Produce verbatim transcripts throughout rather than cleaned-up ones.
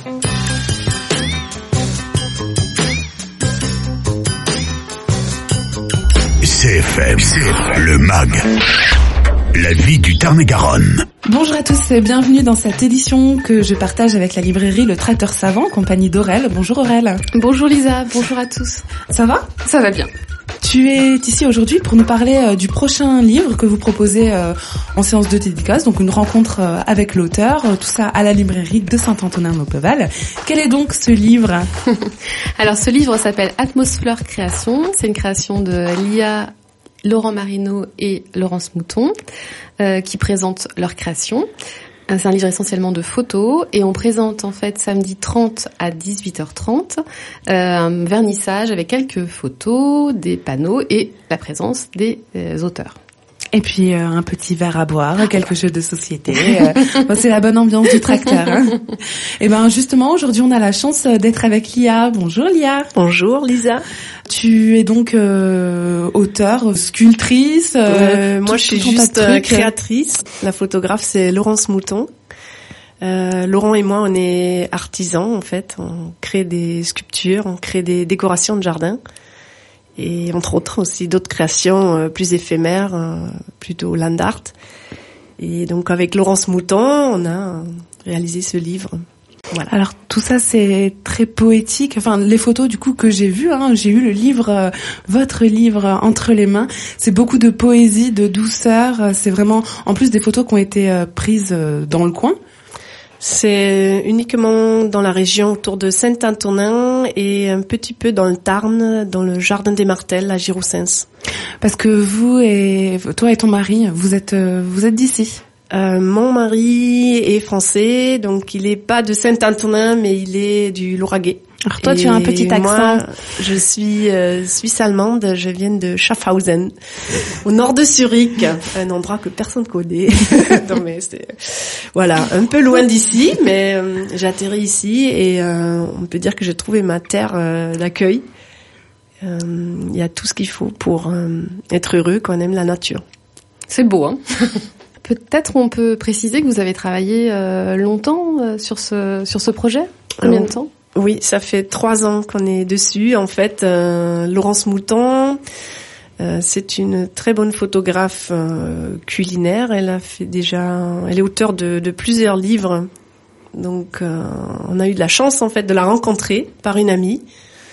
C F M, le M A G, la vie du Tarn-et-Garonne. Bonjour à tous et bienvenue dans cette édition que je partage avec la librairie Le Tracteur Savant, compagnie d'Aurel. Bonjour Aurel. Bonjour Lisa, bonjour à tous. Ça va ? Ça va bien. Tu es ici aujourd'hui pour nous parler euh, du prochain livre que vous proposez euh, en séance de dédicace, donc une rencontre euh, avec l'auteur, euh, tout ça à la librairie de Saint-Antonin-Maupeval. Quel est donc ce livre ? Alors ce livre s'appelle Atmosfleur Création, c'est une création de Lia, Laurent Marino et Laurence Mouton euh, qui présentent leur création. C'est un livre essentiellement de photos et on présente en fait samedi trente à dix-huit heures trente euh, un vernissage avec quelques photos, des panneaux et la présence des euh, auteurs. Et puis euh, un petit verre à boire, quelques jeux de société. Euh, bon, c'est la bonne ambiance du tracteur. Hein. Et ben justement, aujourd'hui, on a la chance d'être avec Lia. Bonjour Lia. Bonjour Lisa. Tu es donc euh, auteure, sculptrice. Euh, moi, tout, je suis tout juste euh, créatrice. La photographe, c'est Laurence Mouton. Euh, Laurent et moi, on est artisans en fait. On crée des sculptures, on crée des décorations de jardin. Et entre autres aussi d'autres créations euh, plus éphémères, euh, plutôt land art. Et donc avec Laurence Mouton, on a réalisé ce livre. Voilà. Alors tout ça c'est très poétique. Enfin les photos du coup que j'ai vues, hein, j'ai eu le livre, euh, votre livre euh, entre les mains. C'est beaucoup de poésie, de douceur. C'est vraiment en plus des photos qui ont été euh, prises euh, dans le coin. C'est uniquement dans la région autour de Saint-Antonin et un petit peu dans le Tarn, dans le Jardin des Martels à Giroussens. Parce que vous et toi et ton mari, vous êtes euh, vous êtes d'ici. Euh, mon mari est français, donc il est pas de Saint-Antonin, mais il est du Lauragais. Alors toi, et tu as un petit accent. Moi, je suis euh, suisse-allemande, je viens de Schaffhausen, au nord de Zurich, un endroit que personne connaît. non, mais c'est, voilà, un peu loin d'ici, mais euh, j'ai atterri ici et euh, on peut dire que j'ai trouvé ma terre euh, d'accueil. Euh, il y a tout ce qu'il faut pour euh, être heureux quand on aime la nature. C'est beau, hein. Peut-être on peut préciser que vous avez travaillé euh, longtemps euh, sur ce sur ce projet. Combien de temps ? Oui, ça fait trois ans qu'on est dessus. En fait, euh, Laurence Mouton, euh, c'est une très bonne photographe euh, culinaire. Elle a fait déjà, elle est auteure de, de plusieurs livres. Donc, euh, on a eu de la chance en fait de la rencontrer par une amie.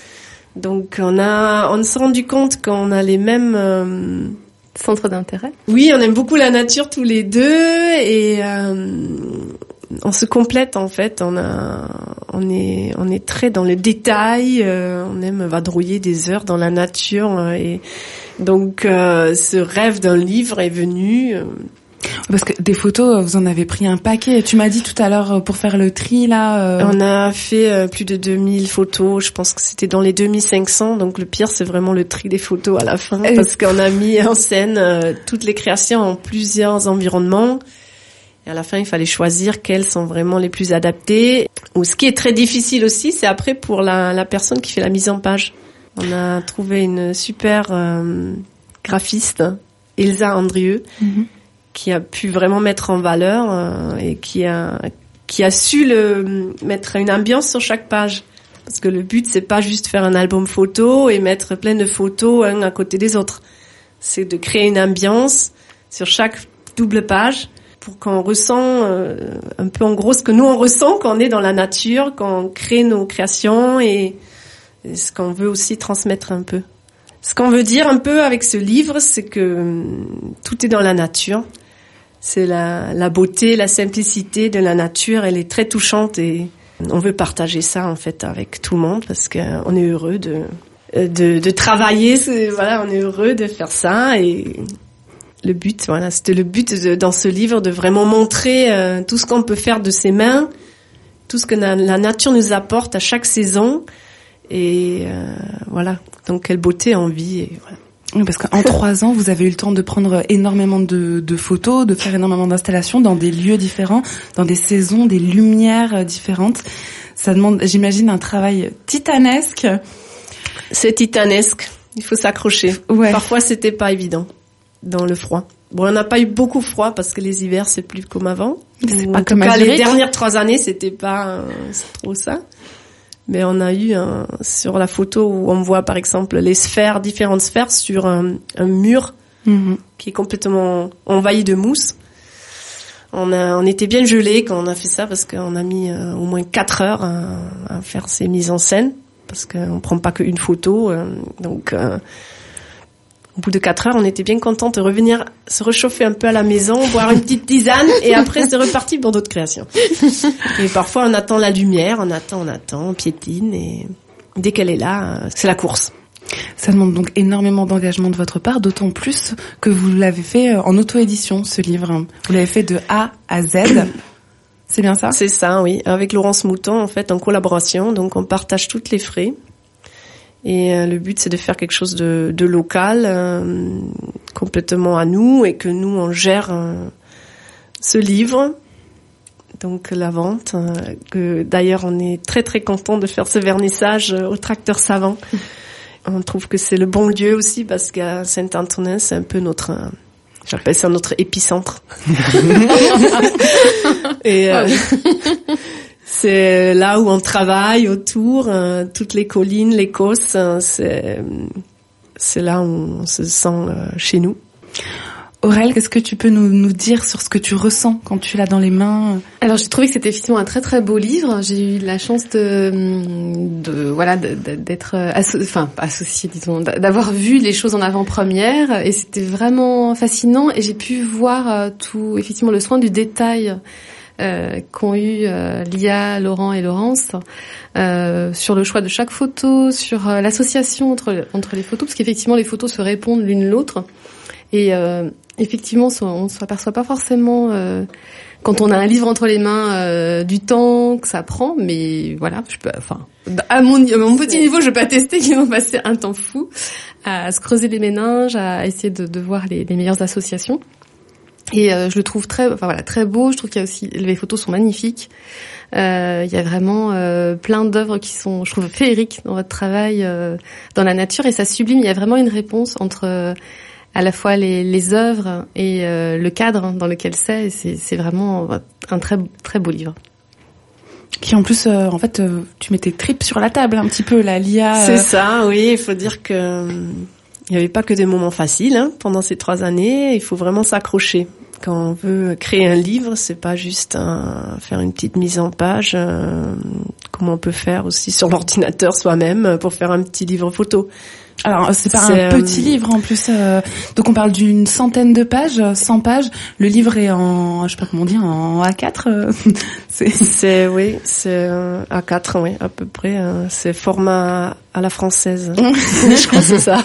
Donc, on a, on s'est rendu compte qu'on a les mêmes euh, centres d'intérêt. Oui, on aime beaucoup la nature tous les deux et euh, on se complète en fait. On a, on est, on est très dans le détail. Euh, on aime vadrouiller des heures dans la nature euh, et donc euh, ce rêve d'un livre est venu. Euh, Parce que des photos, vous en avez pris un paquet. Tu m'as dit tout à l'heure pour faire le tri là. Euh... On a fait euh, plus de deux mille photos. Je pense que c'était dans les deux mille cinq cents. Donc le pire, c'est vraiment le tri des photos à la fin, et... parce qu'on a mis en scène euh, toutes les créations en plusieurs environnements. Et à la fin, il fallait choisir quelles sont vraiment les plus adaptées. Ou ce qui est très difficile aussi, c'est après pour la, la personne qui fait la mise en page. On a trouvé une super euh, graphiste, Elsa Andrieux. Mm-hmm. Qui a pu vraiment mettre en valeur euh, et qui a qui a su le mettre une ambiance sur chaque page, parce que le but c'est pas juste faire un album photo et mettre plein de photos un à côté des autres, c'est de créer une ambiance sur chaque double page pour qu'on ressent euh, un peu en gros ce que nous on ressent quand on est dans la nature, quand on crée nos créations et, et ce qu'on veut aussi transmettre un peu. Ce qu'on veut dire un peu avec ce livre, c'est que tout est dans la nature. C'est la, la beauté, la simplicité de la nature, elle est très touchante et on veut partager ça en fait avec tout le monde parce qu'on est heureux de, de, de travailler, voilà, on est heureux de faire ça et le but, voilà, c'était le but de, dans ce livre de vraiment montrer euh, tout ce qu'on peut faire de ses mains, tout ce que la, la nature nous apporte à chaque saison et euh, voilà, donc quelle beauté en vie et voilà. Oui, parce qu'en trois ans, vous avez eu le temps de prendre énormément de, de photos, de faire énormément d'installations dans des lieux différents, dans des saisons, des lumières différentes. Ça demande, j'imagine, un travail titanesque. C'est titanesque. Il faut s'accrocher. Ouais. Parfois, c'était pas évident dans le froid. Bon, on n'a pas eu beaucoup froid parce que les hivers, c'est plus comme avant. C'est Ou pas en tout comme cas, à les Zurich. dernières trois années, c'était pas euh, c'est trop ça. Mais on a eu un, sur la photo où on voit par exemple les sphères, différentes sphères sur un, un mur Mhm. qui est complètement envahi de mousse. On a, on était bien gelés quand on a fait ça parce qu'on a mis euh, au moins quatre heures à, à faire ces mises en scène parce qu'on prend pas qu'une photo. Euh, donc, euh, au bout de quatre heures, on était bien contents de revenir se réchauffer un peu à la maison, boire une petite tisane et après c'est reparti pour d'autres créations. Et parfois on attend la lumière, on attend, on attend, on piétine et dès qu'elle est là, euh, c'est la course. Ça demande donc énormément d'engagement de votre part, d'autant plus que vous l'avez fait en auto-édition, ce livre. Vous l'avez fait de A à Z. C'est bien ça? C'est ça, oui. Avec Laurence Mouton, en fait, en collaboration. Donc, on partage toutes les frais. Et euh, le but, c'est de faire quelque chose de, de local, euh, complètement à nous, et que nous, on gère euh, ce livre. Donc, la vente. Euh, que d'ailleurs, on est très, très content de faire ce vernissage euh, au Tracteur Savant. On trouve que c'est le bon lieu aussi parce qu'à Saint-Antonin, c'est un peu notre, euh, j'appelle ça notre épicentre. Et euh, c'est là où on travaille autour, euh, toutes les collines, les causses, euh, c'est c'est là où on se sent euh, chez nous. Aurèle, qu'est-ce que tu peux nous, nous dire sur ce que tu ressens quand tu l'as dans les mains? Alors j'ai trouvé que c'était effectivement un très très beau livre. J'ai eu la chance de, de voilà de, de, d'être asso- enfin pas associée, disons, d'avoir vu les choses en avant-première et c'était vraiment fascinant et j'ai pu voir euh, tout effectivement le soin du détail euh, qu'ont eu euh, Lia, Laurent et Laurence euh, sur le choix de chaque photo, sur euh, l'association entre entre les photos parce qu'effectivement les photos se répondent l'une l'autre. Et euh, effectivement, on ne s'aperçoit pas forcément euh, quand on a un livre entre les mains euh, du temps que ça prend, mais voilà, je peux, enfin, à mon, à mon petit niveau, je peux attester qu'ils ont passé un temps fou à se creuser les méninges, à essayer de, de voir les, les meilleures associations. Et euh, je le trouve très, enfin voilà, très beau. Je trouve qu'il y a aussi les photos sont magnifiques. Euh, il y a vraiment euh, plein d'œuvres qui sont, je trouve, féeriques dans votre travail euh, dans la nature et ça sublime. Il y a vraiment une réponse entre euh, à la fois les, les œuvres et euh, le cadre dans lequel c'est. Et c'est, c'est vraiment un très très beau livre. Qui en plus, euh, en fait, euh, tu mets tes tripes sur la table un petit peu, la Lia. Euh... C'est ça, oui. Il faut dire que il n'y avait pas que des moments faciles hein, pendant ces trois années. Il faut vraiment s'accrocher. Quand on veut créer un livre, c'est pas juste un, faire une petite mise en page, euh, comme on peut faire aussi sur l'ordinateur soi-même pour faire un petit livre photo. Alors, c'est pas c'est, un petit euh... livre en plus. Euh, donc, on parle d'une centaine de pages, cent pages. Le livre est en, je sais pas comment dire, en A quatre. Euh, c'est... c'est, oui, c'est A quatre, oui, à peu près. Euh, c'est format à la française. Je crois que c'est ça.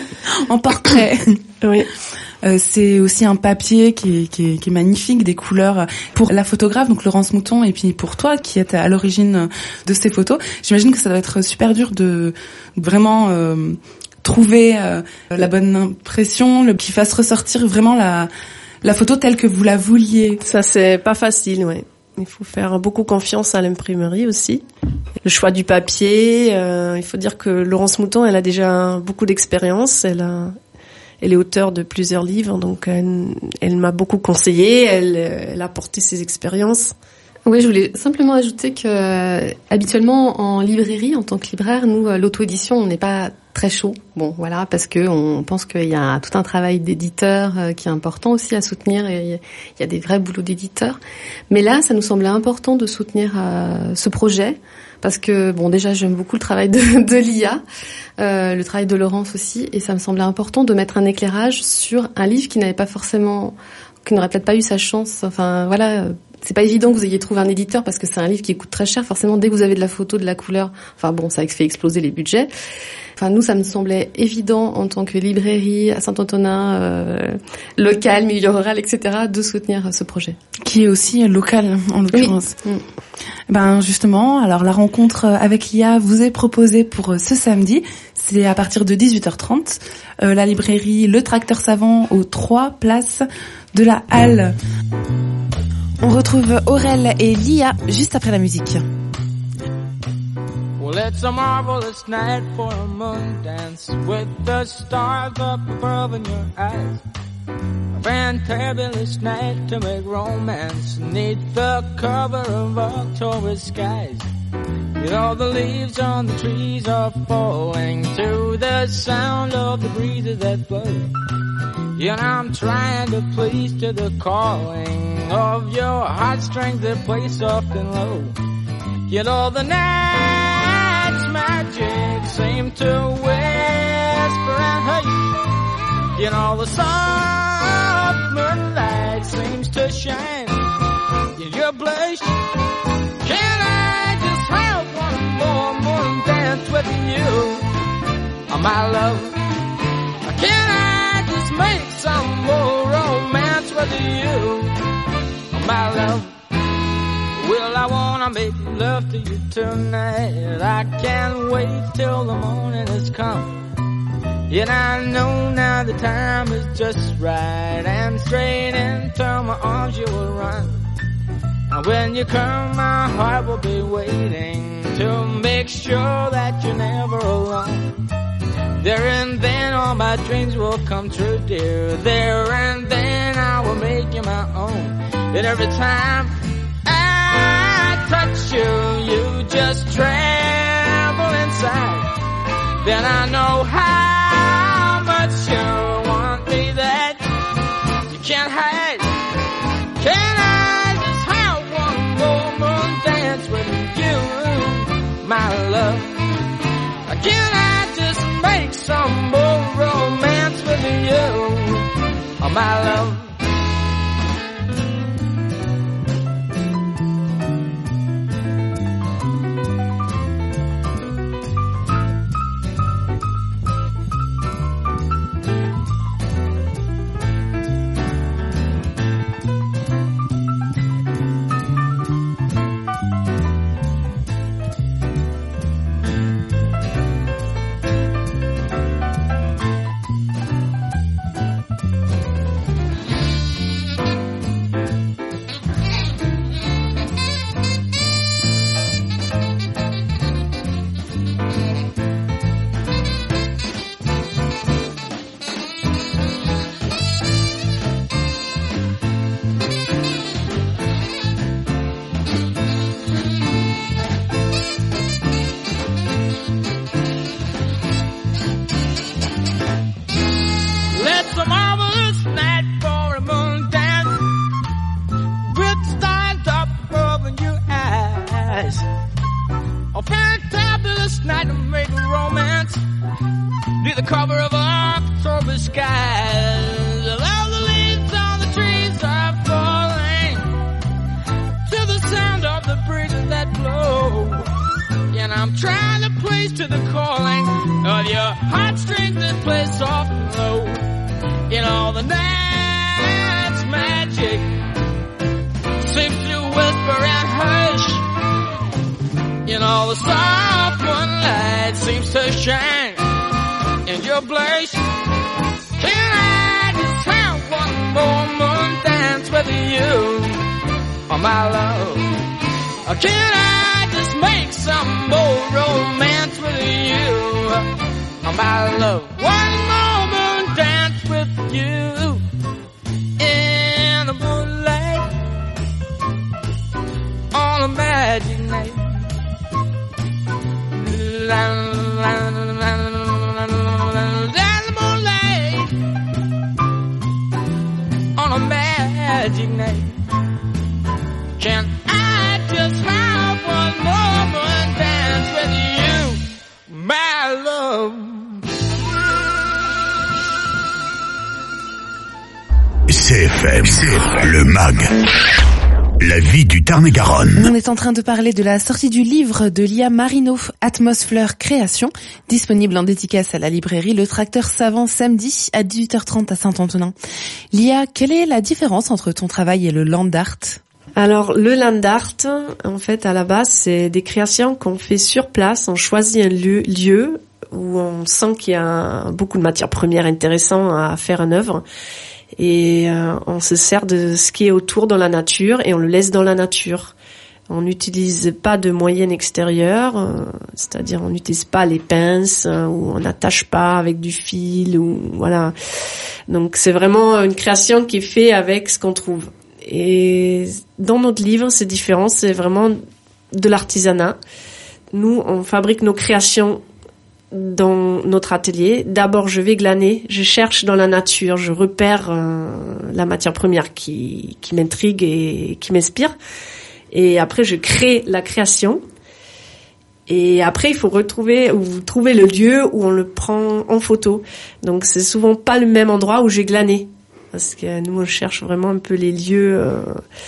En portrait. Oui. Euh, c'est aussi un papier qui est, qui, est, qui est magnifique, des couleurs pour la photographe, donc Laurence Mouton, et puis pour toi qui es à l'origine de ces photos. J'imagine que ça doit être super dur de vraiment euh, trouver euh, la bonne impression, le, qui fasse ressortir vraiment la, la photo telle que vous la vouliez. Ça, c'est pas facile, ouais. Il faut faire beaucoup confiance à l'imprimerie aussi. Le choix du papier, euh, il faut dire que Laurence Mouton, elle a déjà beaucoup d'expérience, elle a... Elle est auteure de plusieurs livres, donc elle, elle m'a beaucoup conseillé, elle, elle a apporté ses expériences. Oui, je voulais simplement ajouter que euh, habituellement en librairie, en tant que libraire, nous, euh, l'auto-édition, on n'est pas très chaud. Bon, voilà, parce que on pense qu'il y a tout un travail d'éditeur euh, qui est important aussi à soutenir. Et il y a des vrais boulots d'éditeurs. Mais là, ça nous semblait important de soutenir euh, ce projet. Parce que, bon, déjà, j'aime beaucoup le travail de, de Lia, euh, le travail de Laurence aussi, et ça me semblait important de mettre un éclairage sur un livre qui n'avait pas forcément, qui n'aurait peut-être pas eu sa chance. Enfin, voilà, c'est pas évident que vous ayez trouvé un éditeur parce que c'est un livre qui coûte très cher. Forcément, dès que vous avez de la photo, de la couleur, enfin bon, ça fait exploser les budgets. Enfin, nous, ça me semblait évident en tant que librairie à Saint-Antonin, euh, local, milieu rural, et cetera, de soutenir ce projet. Qui est aussi local, en l'occurrence. Oui. Ben, justement, alors la rencontre avec Lia vous est proposée pour ce samedi. C'est à partir de dix-huit heures trente. Euh, la librairie Le Tracteur Savant aux trois places de la Halle. On retrouve Aurèle et Lia juste après la musique. Well, it's a marvelous night for a moon dance with the stars up above in your eyes. fantabulous night to make romance neath the cover of October skies. You know the leaves on the trees are falling to the sound of the breezes that blow. You know I'm trying to please to the calling of your heartstrings that play soft and low. You know the night's magic seem to whisper and hush. You know the soft moonlight seems to shine in your blush. Can I just have one more moon dance with you, oh, my love? Can I just make some more romance with you, oh, my love? Well, I wanna make love to you tonight. I can't wait till the morning has come. Yet I know now the time is just right, and straight into my arms you will run. And when you come, my heart will be waiting to make sure that you're never alone. There and then all my dreams will come true, dear. There and then I will make you my own. And every time I touch you, you just tremble inside. Then I know how much you want me that you can't hide. Can I just have one more moon dance with you, my love? Can I just make some more romance with you, oh, my love? C F M, le mag. La vie du Tarn-et-Garonne. On est en train de parler de la sortie du livre de Lia Marino, Atmosfleur Création, disponible en dédicace à la librairie Le Tracteur Savant samedi à dix-huit heures trente à Saint-Antonin. Lia, quelle est la différence entre ton travail et le land art ? Alors, le land art, en fait, à la base, c'est des créations qu'on fait sur place. On choisit un lieu, lieu où on sent qu'il y a beaucoup de matières premières intéressantes à faire une œuvre. Et euh, on se sert de ce qui est autour dans la nature et on le laisse dans la nature. On n'utilise pas de moyens extérieurs, euh, c'est-à-dire on n'utilise pas les pinces euh, ou on n'attache pas avec du fil ou voilà. Donc c'est vraiment une création qui est faite avec ce qu'on trouve. Et dans notre livre, c'est différent, c'est vraiment de l'artisanat. Nous, on fabrique nos créations dans notre atelier. D'abord, je vais glaner, je cherche dans la nature, je repère euh, la matière première qui, qui m'intrigue et qui m'inspire. Et après, je crée la création. Et après, il faut retrouver ou trouver le lieu où on le prend en photo. Donc, c'est souvent pas le même endroit où j'ai glané. Parce que nous, on cherche vraiment un peu les lieux euh,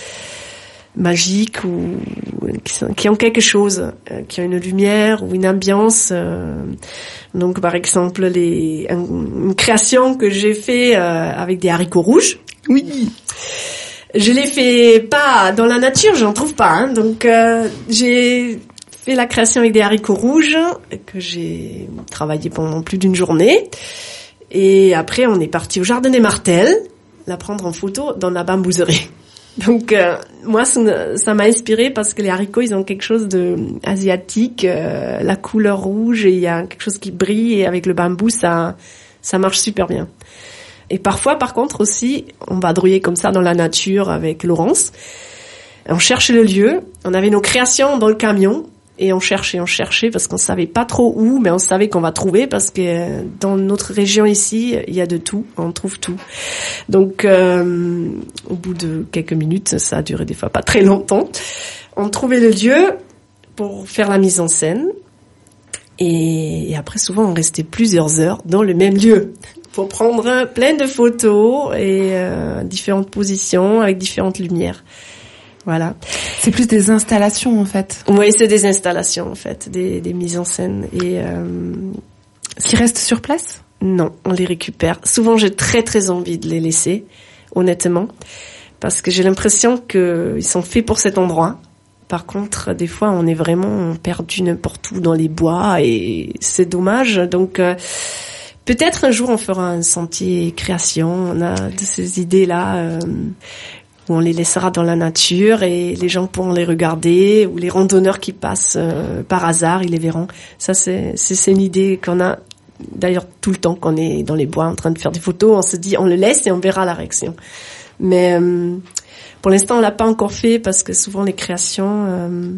magiques ou qui, sont, qui ont quelque chose, euh, qui ont une lumière ou une ambiance. Euh. Donc, par exemple, les, une, une création que j'ai fait euh, avec des haricots rouges. Oui. Je l'ai fait pas dans la nature, j'en trouve pas. Hein. Donc euh, j'ai fait la création avec des haricots rouges que j'ai travaillé pendant plus d'une journée. Et après, on est parti au jardin des Martels, la prendre en photo dans la bambouserie. Donc euh, moi, ça, ça m'a inspiré parce que les haricots, ils ont quelque chose de asiatique, euh, la couleur rouge et il y a quelque chose qui brille et avec le bambou, ça ça marche super bien. Et parfois, par contre, aussi, on va vadrouiller comme ça dans la nature avec Laurence. On cherche le lieu. On avait nos créations dans le camion et on cherchait, on cherchait parce qu'on savait pas trop où, mais on savait qu'on va trouver parce que dans notre région ici, il y a de tout. On trouve tout. Donc, euh, au bout de quelques minutes, ça a duré des fois pas très longtemps. On trouvait le lieu pour faire la mise en scène. Et, et après, souvent, on restait plusieurs heures dans le même lieu. Pour prendre plein de photos et euh, différentes positions avec différentes lumières. Voilà. C'est plus des installations en fait. Oui, c'est des installations en fait, des, des mises en scène et euh, qui restent sur place ? Non, on les récupère. Souvent, j'ai très très envie de les laisser, honnêtement, parce que j'ai l'impression que ils sont faits pour cet endroit. Par contre, des fois, on est vraiment perdu n'importe où dans les bois et c'est dommage. Donc euh, peut-être un jour on fera un sentier création, on a de ces idées-là euh, où on les laissera dans la nature et les gens pourront les regarder ou les randonneurs qui passent euh, par hasard, ils les verront. Ça c'est, c'est, c'est une idée qu'on a d'ailleurs tout le temps qu'on est dans les bois en train de faire des photos, on se dit on le laisse et on verra la réaction. Mais euh, pour l'instant on l'a pas encore fait parce que souvent les créations... Euh,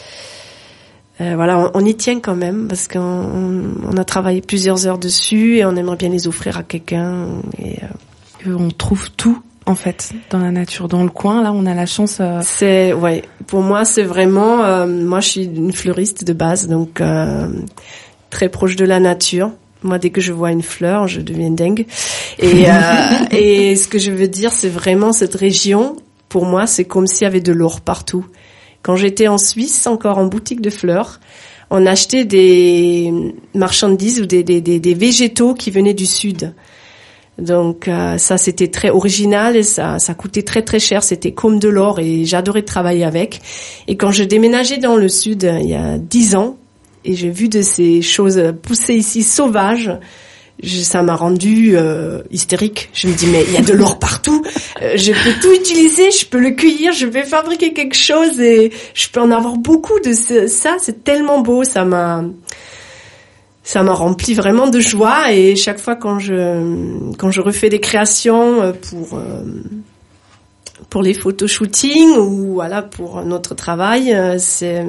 Euh, voilà, on, on y tient quand même parce qu'on on a travaillé plusieurs heures dessus et on aimerait bien les offrir à quelqu'un. Et euh... on trouve tout en fait dans la nature, dans le coin. Là, on a la chance. Euh... C'est ouais, pour moi, c'est vraiment. Euh, moi, je suis une fleuriste de base, donc euh, très proche de la nature. Moi, dès que je vois une fleur, je deviens dingue. Et euh, et ce que je veux dire, c'est vraiment cette région. Pour moi, c'est comme s'il y avait de l'or partout. Quand j'étais en Suisse, encore en boutique de fleurs, on achetait des marchandises ou des, des, des, des végétaux qui venaient du sud. Donc euh, ça, c'était très original et ça, ça coûtait très très cher. C'était comme de l'or et j'adorais travailler avec. Et quand je déménageais dans le sud il y a dix ans et j'ai vu de ces choses pousser ici sauvages, Je, ça m'a rendu euh, hystérique. Je me dis mais il y a de l'or partout. Euh, je peux tout utiliser, je peux le cueillir, je vais fabriquer quelque chose et je peux en avoir beaucoup de ce, ça. C'est tellement beau, ça m'a, ça m'a rempli vraiment de joie. Et chaque fois quand je quand je refais des créations pour euh, pour les photoshootings ou voilà pour notre travail, c'est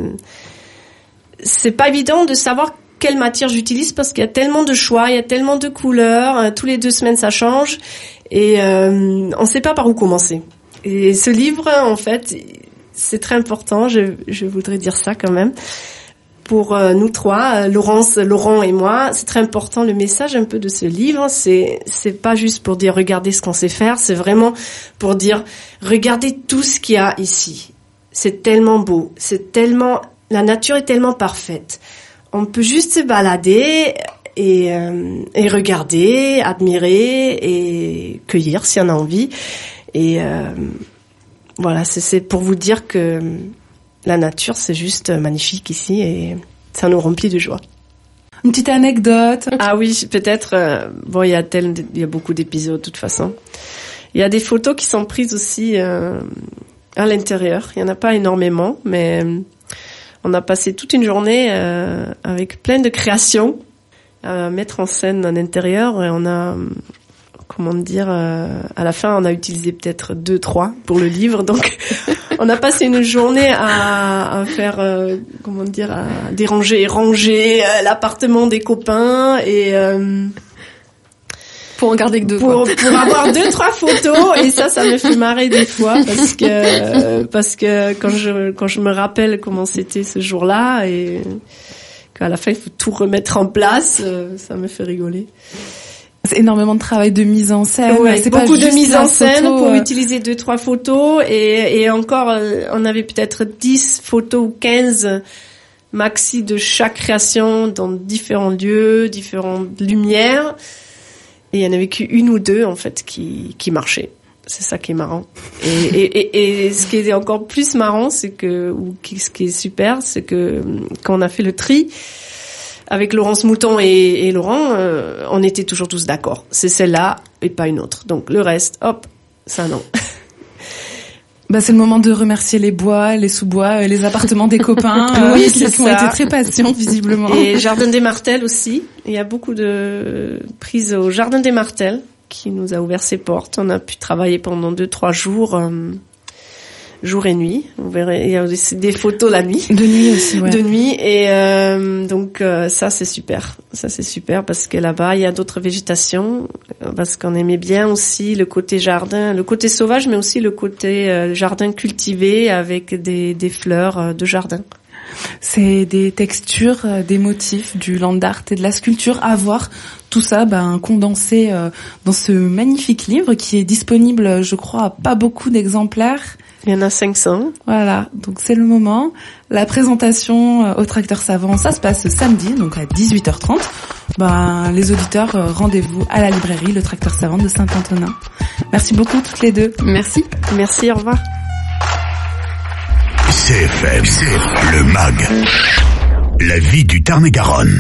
c'est pas évident de savoir quelle matière j'utilise parce qu'il y a tellement de choix, il y a tellement de couleurs, euh, tous les deux semaines ça change et euh, on ne sait pas par où commencer. Et ce livre, en fait, c'est très important, je, je voudrais dire ça quand même. Pour euh, nous trois, Laurence, Laurent et moi, c'est très important le message un peu de ce livre, c'est c'est pas juste pour dire regardez ce qu'on sait faire, c'est vraiment pour dire regardez tout ce qu'il y a ici. C'est tellement beau, c'est tellement la nature est tellement parfaite. On peut juste se balader et, euh, et regarder, admirer et cueillir si on a envie. Et euh, voilà, c'est, c'est pour vous dire que la nature, c'est juste magnifique ici et ça nous remplit de joie. Une petite anecdote. Ah oui, peut-être. Euh, bon, il y a tel, il y a beaucoup d'épisodes de toute façon. Il y a des photos qui sont prises aussi euh, à l'intérieur. Il y en a pas énormément, mais on a passé toute une journée euh, avec plein de créations à mettre en scène à l'intérieur. Et on a, comment dire, euh, à la fin, on a utilisé peut-être deux, trois pour le livre. Donc, on a passé une journée à, à faire, euh, comment dire, à déranger et ranger euh, l'appartement des copains et euh, pour en garder que deux. Pour, pour avoir deux, trois photos. Et ça, ça me fait marrer des fois parce que parce que quand je quand je me rappelle comment c'était ce jour-là et qu'à la fin il faut tout remettre en place, ça me fait rigoler. C'est énormément de travail de mise en scène. Ouais, c'est beaucoup pas de mise en scène photo, pour euh... utiliser deux, trois photos et, et encore, on avait peut-être dix photos ou quinze maxi de chaque création dans différents lieux, différentes lumières. Et il y en avait qu'une ou deux, en fait, qui, qui marchaient. C'est ça qui est marrant. Et, et, et, et ce qui est encore plus marrant, c'est que, ou ce qui est super, c'est que quand on a fait le tri, avec Laurence Mouton et, et Laurent, euh, on était toujours tous d'accord. C'est celle-là et pas une autre. Donc le reste, hop, ça non. Bah c'est le moment de remercier les bois, les sous-bois, les appartements des copains. Oui, euh, c'est qui ont été très patients visiblement. Et Jardin des Martels aussi. Il y a beaucoup de prises au Jardin des Martels qui nous a ouvert ses portes. On a pu travailler pendant deux, trois jours. Euh, jour et nuit. Vous verrez, il y a aussi des photos la nuit. De nuit aussi, ouais. De nuit. Et euh, donc euh, ça, c'est super. Ça, c'est super parce que là-bas, il y a d'autres végétations. Parce qu'on aimait bien aussi le côté jardin, le côté sauvage, mais aussi le côté euh, jardin cultivé avec des, des fleurs euh, de jardin. C'est des textures, euh, des motifs, du land art et de la sculpture à voir. Tout ça, ben, condensé euh, dans ce magnifique livre qui est disponible, je crois, à pas beaucoup d'exemplaires. Il y en a cinq cents. Voilà, donc c'est le moment. La présentation au Tracteur Savant, ça se passe samedi, donc à dix-huit heures trente. Ben, les auditeurs, rendez-vous à la librairie Le Tracteur Savant de Saint-Antonin. Merci beaucoup toutes les deux. Merci. Merci, au revoir. C F M, le M A G, la vie du Tarn-et-Garonne.